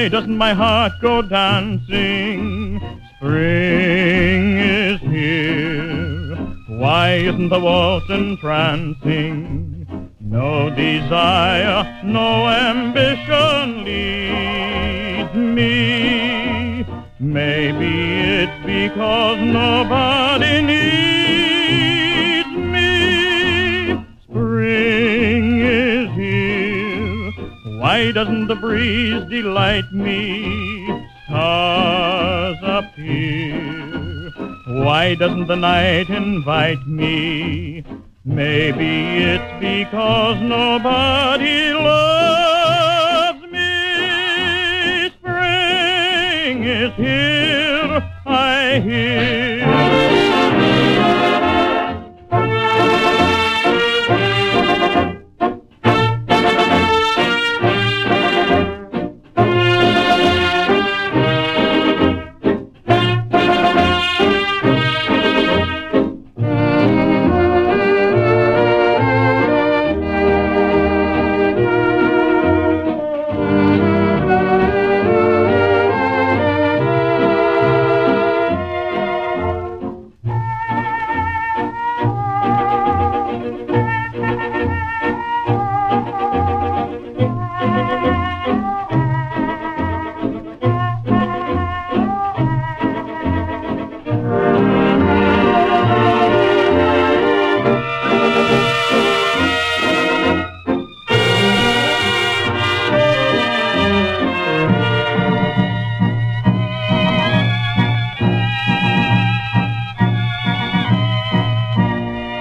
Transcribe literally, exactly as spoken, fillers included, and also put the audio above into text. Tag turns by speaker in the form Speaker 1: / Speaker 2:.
Speaker 1: Why doesn't my heart go dancing? Spring is here. Why isn't the waltz entrancing? No desire, no ambition leads me. Maybe it's because nobody needs me. Spring is here. Why doesn't the breeze delight me? Stars appear. Why doesn't the night invite me? Maybe it's because nobody loves me. Spring is here, I hear